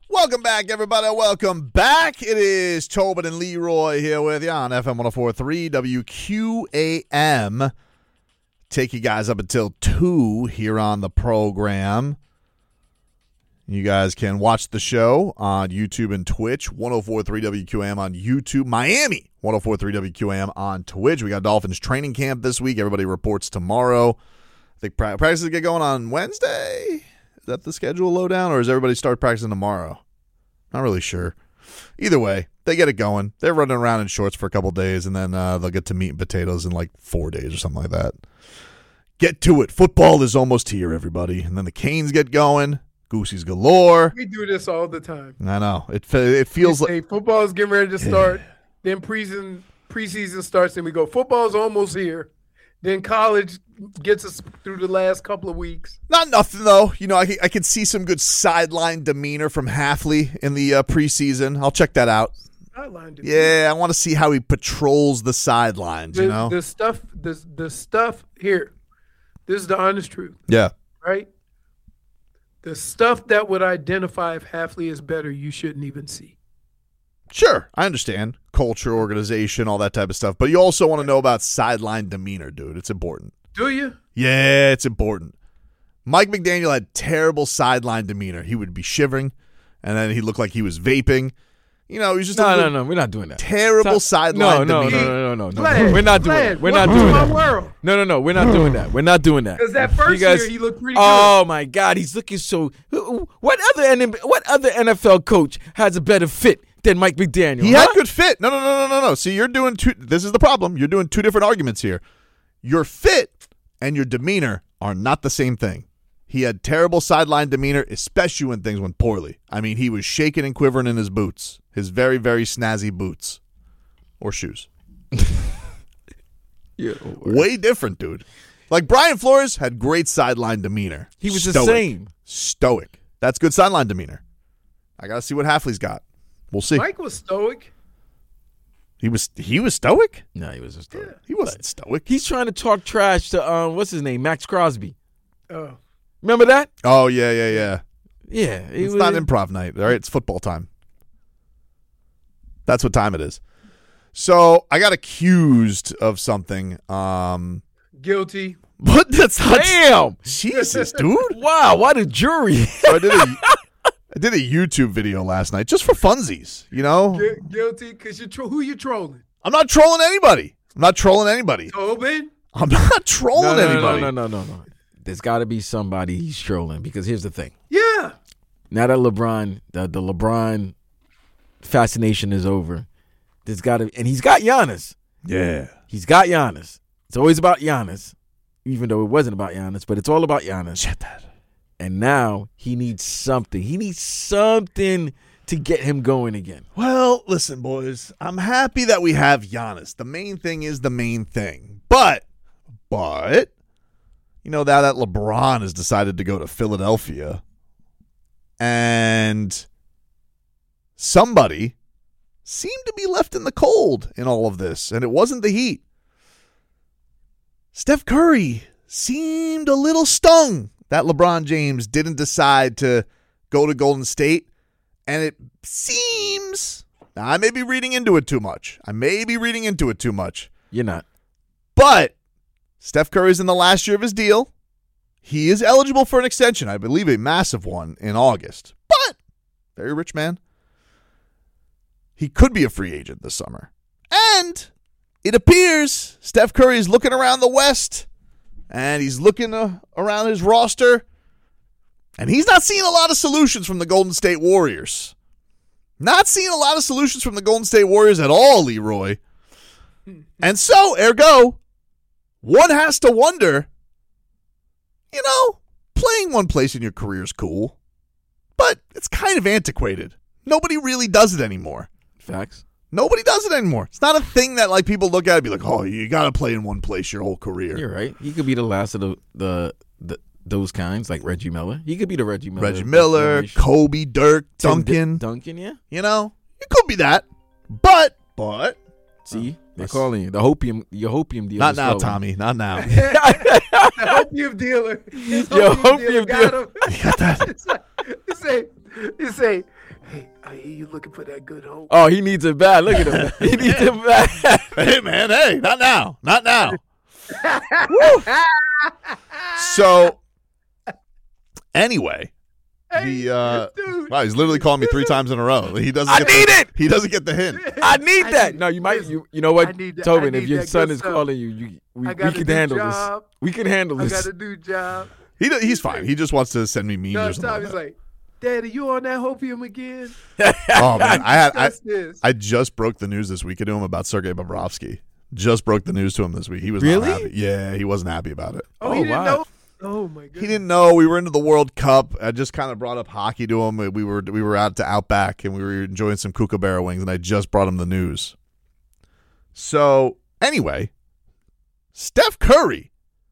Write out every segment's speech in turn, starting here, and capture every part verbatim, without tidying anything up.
Welcome back, everybody. Welcome back. It is Tobin and Leroy here with you on F M one oh four point three W Q A M. Take you guys up until two here on the program. You guys can watch the show on YouTube and Twitch. one oh four point three W Q A M on YouTube. Miami, one oh four point three W Q A M on Twitch. We got Dolphins training camp this week. Everybody reports tomorrow. I think practices get going on Wednesday. Is that the schedule lowdown, or does everybody start practicing tomorrow? Not really sure. Either way, they get it going. They're running around in shorts for a couple days, and then uh, they'll get to meat and potatoes in like four days or something like that. Get to it. Football is almost here, everybody. And then the Canes get going. Goosey's galore. We do this all the time. I know. It it feels like hey, football is getting ready to start. Then preseason preseason starts, and we go, football's almost here. Then college gets us through the last couple of weeks. Not nothing, though. You know, I, I can see some good sideline demeanor from Hafley in the uh, preseason. I'll check that out. Sideline demeanor. Yeah, I want to see how he patrols the sidelines, the, you know? The stuff, the, the stuff here, this is the honest truth. Yeah. Right? The stuff that would identify if Hafley is better, you shouldn't even see. Sure, I understand. Culture, organization, all that type of stuff. But you also want to know about sideline demeanor, dude. It's important. Do you? Yeah, it's important. Mike McDaniel had terrible sideline demeanor. He would be shivering, and then he looked like he was vaping. You know, he was just no, a no, no. We're not doing that. Terrible Stop. sideline no, no, demeanor. No, no, no, no, no. Vlad, We're not doing Vlad, that. We're not welcome doing to that. my world. No, no, no. We're not doing that. We're not doing that. Because that first guys, year he looked pretty good. Oh my God, he's looking so. What other N- what other N F L coach has a better fit than Mike McDaniel? He huh? had good fit. No, no, no, no, no, no. See, you're doing two. This is the problem. You're doing two different arguments here. Your fit and your demeanor are not the same thing. He had terrible sideline demeanor, especially when things went poorly. I mean, he was shaking and quivering in his boots, his very, very snazzy boots or shoes. Yeah, way different, dude. Like Brian Flores had great sideline demeanor. He was Stoic. the same. Stoic. That's good sideline demeanor. I got to see what Hafley's got. We'll see. Mike was stoic. He was he was stoic? No, he was just. Yeah. He wasn't stoic. He's trying to talk trash to um, what's his name, Max Crosby. Oh. Remember that? Oh, yeah, yeah, yeah. Yeah, it It's was, not improv night, all right? It's football time. That's what time it is. So I got accused of something. Um, Guilty. but that's not. Damn! Jesus, dude. Wow, what a jury! So I did a, I did a YouTube video last night just for funsies, you know? Gu- guilty because you tro- who you trolling? I'm not trolling anybody. I'm not trolling anybody. Tobin? I'm not trolling no, no, anybody. No, no, no, no, no. There's got to be somebody he's trolling because here's the thing. Yeah. Now that LeBron, the, the LeBron fascination is over, there's got to, and he's got Giannis. Yeah. He's got Giannis. It's always about Giannis, even though it wasn't about Giannis, but it's all about Giannis. Shut that. And now he needs something. He needs something to get him going again. Well, listen, boys. I'm happy that we have Giannis. The main thing is the main thing. But, but, you know, now that LeBron has decided to go to Philadelphia and somebody seemed to be left in the cold in all of this, and it wasn't the Heat. Steph Curry seemed a little stung that LeBron James didn't decide to go to Golden State, and it seems, now I may be reading into it too much. I may be reading into it too much. You're not. But Steph Curry's in the last year of his deal. He is eligible for an extension, I believe a massive one in August. But, very rich man. He could be a free agent this summer. And it appears Steph Curry is looking around the West, and he's looking uh, around his roster, and he's not seeing a lot of solutions from the Golden State Warriors. Not seeing a lot of solutions from the Golden State Warriors at all, Leroy. And so, ergo, one has to wonder, you know, playing one place in your career is cool, but it's kind of antiquated. Nobody really does it anymore. Facts. Nobody does it anymore. It's not a thing that like people look at and be like, oh, you got to play in one place your whole career. You're right. He could be the last of the, the, the those kinds, like Reggie Miller. He could be the Reggie Miller. Reggie Miller, generation. Kobe, Dirk, Tim Duncan. D- Duncan, yeah. You know, it could be that. But, but. See, they're Let's- calling you the hopium, your hopium deal. Not is now, flowing. Tommy. Not now. The opium dealer. His Yo, opium opium got him. You got that? It's like, it's like, You say, hey, I hear you looking for that good hope. Oh, he needs it bad. Look at him. He needs it bad. Hey, man, hey, not now. Not now. Woo. So, anyway, Hey, the uh, dude. wow, he's literally calling me three times in a row. He doesn't. I get need the, it. He doesn't get the hint. I need I that. need- No, you might. listen, You you know what, I need that- Tobin? I If need your that son good is stuff. calling you, you we, I we got a can new handle job. this. We can handle I this. got a new job. He do- he's fine. He just wants to send me memes No, or something. time like he's that. like, Daddy, you on that hopium again? Oh man, I had I, Discuss this. I just broke the news this week to him about Sergei Bobrovsky. Just broke the news to him this week. He was Really? not happy. Yeah, he wasn't happy about it. Oh, Oh, he didn't wow. know. Oh my god. He didn't know we were into the World Cup. I just kind of brought up hockey to him. We were we were out to Outback and we were enjoying some kookaburra wings, and I just brought him the news. So anyway, Steph Curry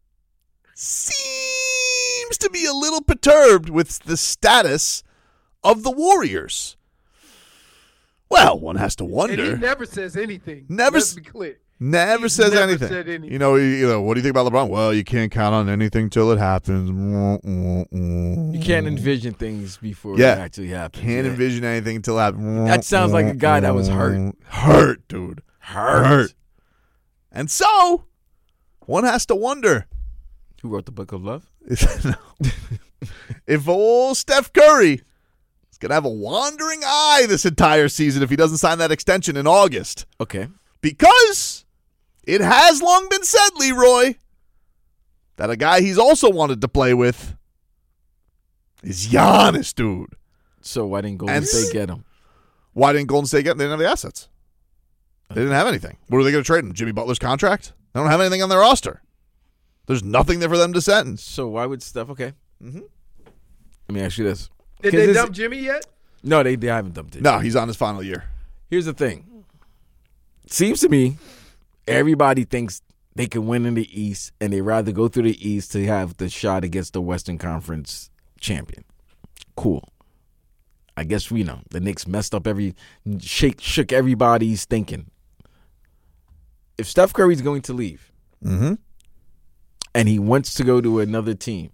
seems to be a little perturbed with the status of the Warriors. Well, one has to And wonder. he never says anything. Never Let's s- be clear. Never He says never anything. said anything. You know, you, you know, what do you think about LeBron? Well, you can't count on anything till it happens. You can't envision things before Yeah. it actually happens. Can't Yeah. envision anything until it happens. That sounds like a guy that was hurt. Hurt, dude. Hurt. Hurt. And so, one has to wonder Who wrote the Book of Love? if, if old Steph Curry is going to have a wandering eye this entire season if he doesn't sign that extension in August. Okay. Because it has long been said, Leroy, that a guy he's also wanted to play with is Giannis, dude. So why didn't Golden And State s- get him? Why didn't Golden State get him? They didn't have the assets. They didn't have anything. What are they going to trade him? Jimmy Butler's contract? They don't have anything on their roster. There's nothing there for them to send. So why would Steph? Okay. Mm-hmm. Let me ask you this. Did 'Cause they this- dump Jimmy yet? No, they, they haven't dumped it. No, he's on his final year. Here's the thing. Seems to me everybody thinks they can win in the East, and they rather go through the East to have the shot against the Western Conference champion. Cool. I guess we know the Knicks messed up every shake shook everybody's thinking. If Steph Curry's going to leave Mm-hmm. and he wants to go to another team,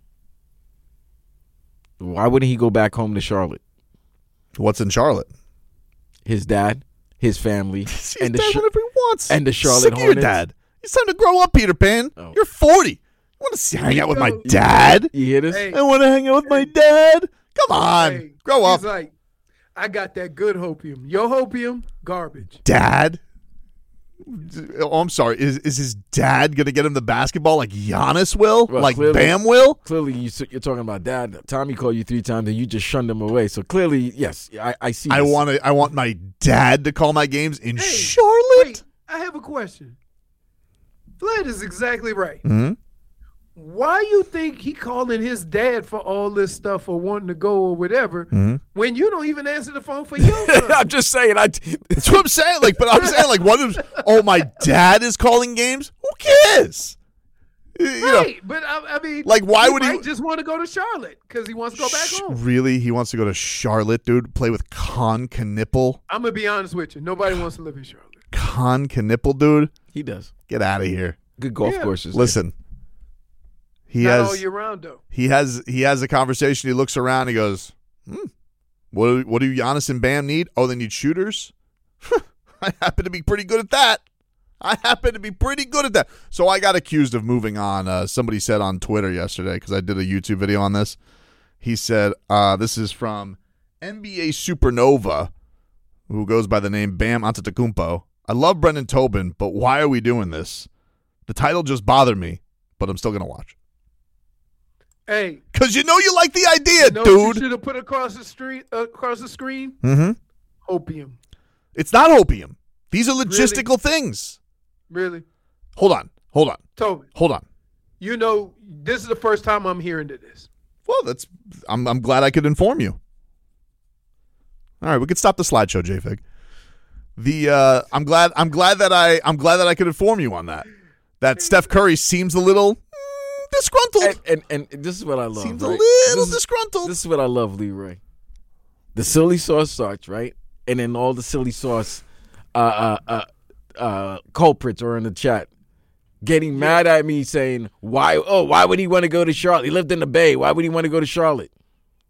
why wouldn't he go back home to Charlotte? What's in Charlotte? His dad, his family, He's and the dad Ch- whenever he wants. and the Charlotte Sick of your Hornets. dad. It's time to grow up, Peter Pan. Oh. You're forty. You want to see, hang out with my You- dad? You hear this? Hey. I want to hang out with my dad. Come on. Hey, grow up. He's like, I got that good hopium. Your hopium, garbage. Dad? Oh, I'm sorry. Is is his dad going to get him the basketball like Giannis will? Well, like clearly- Bam will? Clearly, you, you're talking about dad. Tommy called you three times, and you just shunned him away. So clearly, yes, I, I see. I this. want to. I want my dad to call my games in Hey, Charlotte. Wait, I have a question. Vlad is exactly right. Mhm. Why you think he calling his dad for all this stuff or wanting to go or whatever Mhm. when you don't even answer the phone for your son? I'm just saying. I. That's what I'm saying. Like, but I'm saying, like, what if? Oh, my dad is calling games. Who cares? You know, Right, but I, I mean, Like, why he would he- might just want to go to Charlotte because he wants to go back sh- home. really, he wants to go to Charlotte, dude. Play with Con Knipple. I'm gonna be honest with you. Nobody wants to live in Charlotte. Con Knipple, dude. He does Get out of here. good golf Yeah. courses. Listen, he Not all has. year round though. He has he has a conversation. He looks around. He goes, hmm, "What do, what do Giannis and Bam need? Oh, they need shooters. I happen to be pretty good at that. I happen to be pretty good at that." So I got accused of moving on. Uh, somebody said on Twitter yesterday because I did a YouTube video on this. He said, uh, "This is from N B A Supernova, who goes by the name Bam Antetokounmpo. I love Brendan Tobin, but why are we doing this? The title just bothered me, but I'm still gonna watch." Hey, Because you know you like the idea, you know what you dude. should have put across the street, uh, across the screen. Mm-hmm. Opium, It's not opium. These are logistical things. really, Hold on. Hold on. Toby. Hold on. You know, this is the first time I'm hearing of this. Well, that's. I'm. I'm glad I could inform you. All right, we could stop the slideshow, J-Fig. The. Uh, I'm glad. I'm glad that I. I'm glad that I could inform you on that. That Steph Curry seems a little mm, disgruntled. And, and and this is what I love. seems right? a little this is, disgruntled. This is what I love, Leroy. The silly sauce starts, right? And then all the silly sauce uh, uh, uh, uh, culprits are in the chat getting mad at me saying, why, oh, why would he want to go to Charlotte? He lived in the Bay. Why would he want to go to Charlotte?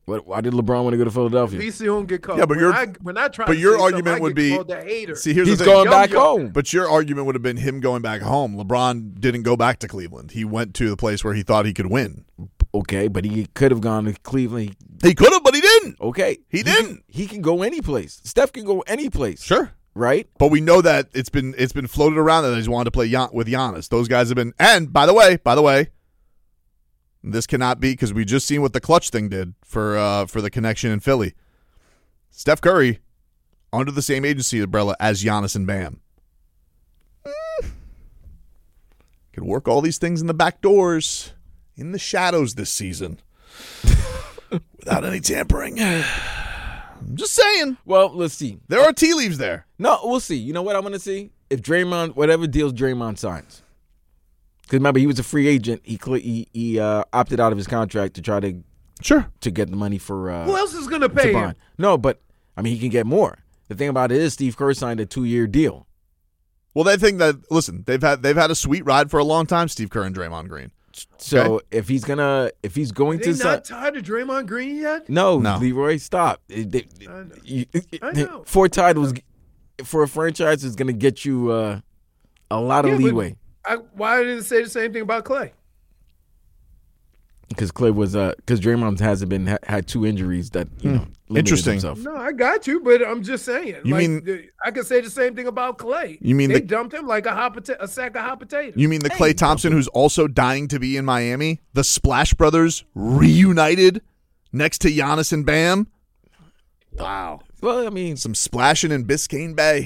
What, why did LeBron want to go to Philadelphia? At least he don't get caught. Yeah, but when your- I, when I try but to your say argument something, I would get be- called a hater. See, here's He's the thing. going Yum, back yum. home. But your argument would have been him going back home. LeBron didn't go back to Cleveland. He went to the place where he thought he could win. Okay, but he could have gone to Cleveland. He could have, but he didn't. Okay. He didn't. Can, he can go any place. Steph can go any place. Sure. Right? But we know that it's been it's been floated around that he's wanted to play Gian- with Giannis. Those guys have been, and by the way, by the way, this cannot be because we just seen what the clutch thing did for uh, for the connection in Philly. Steph Curry under the same agency umbrella as Giannis and Bam. Mm. Could work all these things in the back doors, in the shadows this season, without any tampering. I'm just saying. Well, let's see. There are tea leaves there. No, we'll see. You know what I want to see? If Draymond, whatever deals Draymond signs. Because remember, he was a free agent. He cl- he, he uh, opted out of his contract to try to Sure. to get the money for uh, Who else is going to to pay him? Bond. No, but I mean, he can get more. The thing about it is, Steve Kerr signed a two-year deal. Well, they think that listen, they've had they've had a sweet ride for a long time, Steve Kerr and Draymond Green. So Okay. if he's gonna, if he's going They to sign, not tied to Draymond Green yet? no, No. Leroy, stop. It- they- I know. you- I know. Four titles for a franchise is gonna get you uh, a lot of Yeah, but leeway. I, why didn't it say the same thing about Clay? Because Clay was, because Draymond hasn't been ha- had two injuries that you know limited Interesting. himself. No, I got you, but I'm just saying. You like, mean- the- I could say the same thing about Clay. You mean they the- dumped him like a hot pota- a sack of hot potatoes? You mean the Klay Thompson who's also dying to be in Miami? The Splash Brothers reunited next to Giannis and Bam? Wow. Well, I mean, Some splashing in Biscayne Bay.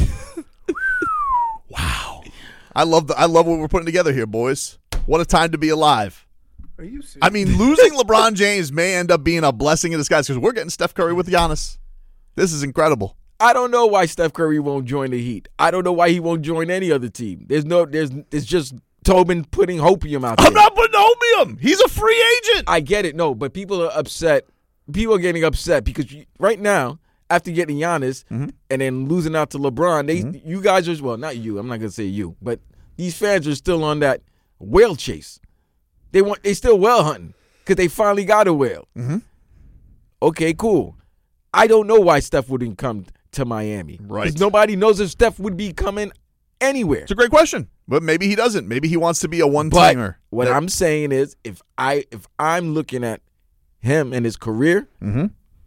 Wow. I love the I love what we're putting together here, boys. What a time to be alive. Are you serious? I mean, losing LeBron James may end up being a blessing in disguise because we're getting Steph Curry with Giannis. This is incredible. I don't know why Steph Curry won't join the Heat. I don't know why he won't join any other team. There's no, there's, it's just Tobin putting hopium out there. I'm not putting opium. He's a free agent. I get it, no, but people are upset. People are getting upset because you, right now, after getting Giannis Mm-hmm. and then losing out to LeBron, they, you guys are, well, not you. I'm not gonna say you, but these fans are still on that whale chase. They want, they still whale hunting because they finally got a whale. Mm-hmm. Okay, cool. I don't know why Steph wouldn't come to Miami. Right. Because nobody knows if Steph would be coming anywhere. It's a great question, but maybe he doesn't. Maybe he wants to be a But one-timer. what That- I'm saying is, if I if I'm looking at him and his career, Mhm.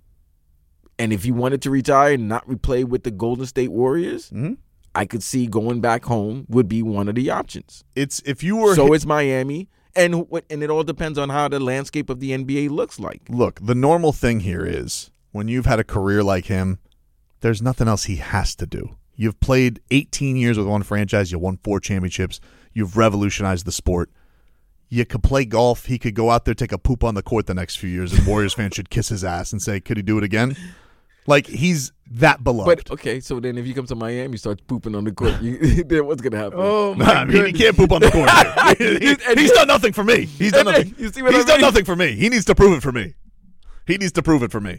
and if he wanted to retire and not replay with the Golden State Warriors, Mhm. I could see going back home would be one of the options. It's if you were So hit- it's Miami, and what and it all depends on how the landscape of the N B A looks like. look, the normal thing here is when you've had a career like him, there's nothing else he has to do. You've played eighteen years with one franchise. You won four championships. You've revolutionized the sport. You could play golf. He could go out there, take a poop on the court the next few years, and Warriors fans should kiss his ass and say, could he do it again? Like, he's that beloved. But okay, so then if you come to Miami, starts pooping on the court, you, then what's gonna happen? oh my I mean, he goodness. can't poop on the court. He- he's done nothing for me. He's done And then- nothing. you see what He's I done mean? nothing for me. He needs to prove it for me. He needs to prove it for me.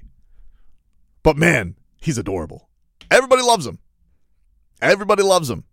But man, he's adorable. Everybody loves him. Everybody loves him.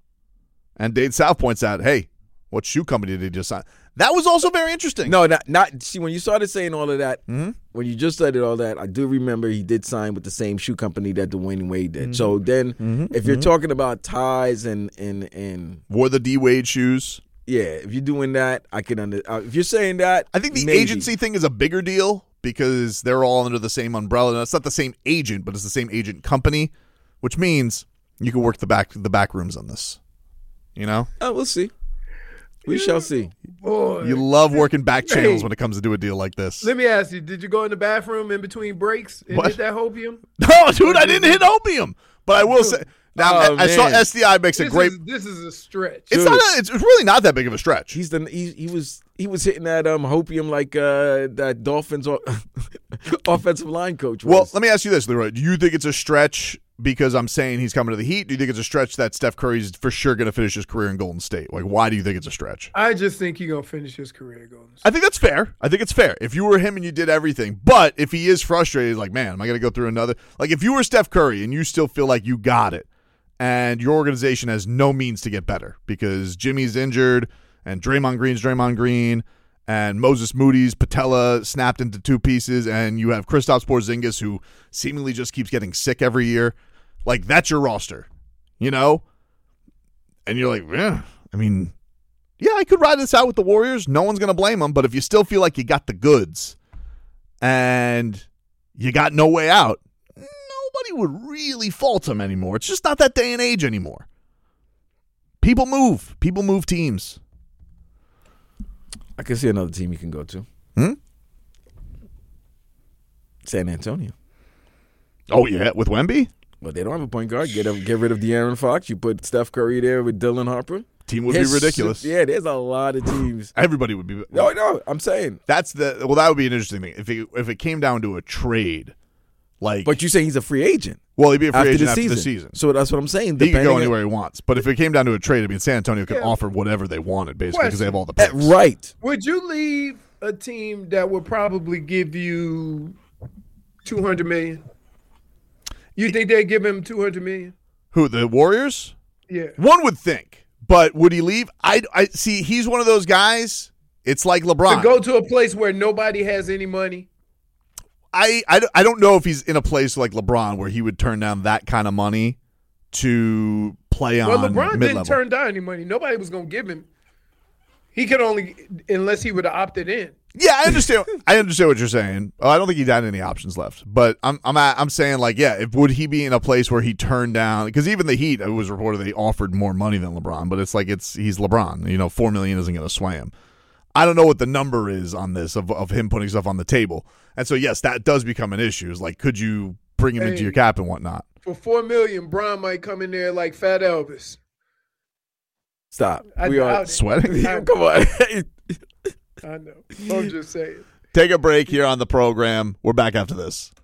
And Dade South points out, hey, what shoe company did he just sign? That was also very interesting. No, not not. See, when you started saying all of that, Mhm. when you just said all that, I do remember he did sign with the same shoe company that Dwayne Wade did. So then, if you're talking about ties and and and Wore the D Wade shoes. yeah, if you're doing that, I can under. Uh, if you're saying that, I think the maybe. agency thing is a bigger deal because they're all under the same umbrella. And it's not the same agent, but it's the same agent company, which means you can work the back the back rooms on this. You know? Oh, we'll see. We shall see. Boy. You love working back channels Hey. when it comes to do a deal like this. Let me ask you, did you go in the bathroom in between breaks and What? hit that hopium? No, dude, I didn't hit opium. But I will say now Oh, I, I saw man. S D I makes a This, great is, this is a stretch. it's not a, it's really not that big of a stretch. He's the he, he was he was hitting that um hopium like uh that Dolphins o- offensive line coach was. Well, let me ask you this, Leroy. Do you think it's a stretch because I'm saying he's coming to the Heat? Do you think it's a stretch that Steph Curry's for sure going to finish his career in Golden State? Like, why do you think it's a stretch? I just think he's going to finish his career at Golden State. I think that's fair. I think it's fair. If you were him and you did everything, but if he is frustrated, like, man, am I going to go through another? Like, if you were Steph Curry and you still feel like you got it, and your organization has no means to get better because Jimmy's injured and Draymond Green's Draymond Green, and Moses Moody's patella snapped into two pieces, and you have Kristaps Porzingis, who seemingly just keeps getting sick every year. Like, that's your roster, you know? And you're like, yeah, I mean, yeah, I could ride this out with the Warriors. No one's going to blame them. But if you still feel like you got the goods and you got no way out, nobody would really fault them anymore. It's just not that day and age anymore. People move. People move teams. I can see another team you can go to. Hmm? San Antonio. Oh, yeah, with Wemby? Well, they don't have a point guard. Get get rid of De'Aaron Fox. You put Steph Curry there with Dylan Harper. Team would There's, be ridiculous. Yeah, there's a lot of teams. Everybody would be. No, no, I'm saying. That's the well. That would be an interesting thing if it, if it came down to a trade, like. But you say he's a free agent. Well, he'd be a free after agent the after season. the season. So that's what I'm saying. He could go Depending anywhere he wants. But if it came down to a trade, I mean, San Antonio could Yeah. offer whatever they wanted, basically, because they have all the on- picks. Uh, right. Would you leave a team that would probably give you two hundred million dollars? You think they'd give him two hundred million dollars? Who, the Warriors? Yeah. One would think. But would he leave? I, I see. He's one of those guys. It's like LeBron. To go to a place where nobody has any money. I, I, I don't know if he's in a place like LeBron where he would turn down that kind of money to play on Well, LeBron mid-level. didn't turn down any money. Nobody was going to give him. He could only, unless he would have opted in. Yeah, I understand. I understand what you're saying. Oh, I don't think he had any options left, but I'm I'm I'm saying like, yeah, if would he be in a place where he turned down? Because even the Heat, it was reported they offered more money than LeBron, but it's like it's he's LeBron. You know, four million isn't going to sway him. I don't know what the number is on this of of him putting stuff on the table, and so yes, that does become an issue. Is like, could you bring him Hey. into your cap and whatnot? For four million dollars, Bron might come in there like Fat Elvis. Stop. I we are doubt it. Sweating. I- Come on. I know. I'm just saying. Take a break here on the program. We're back after this.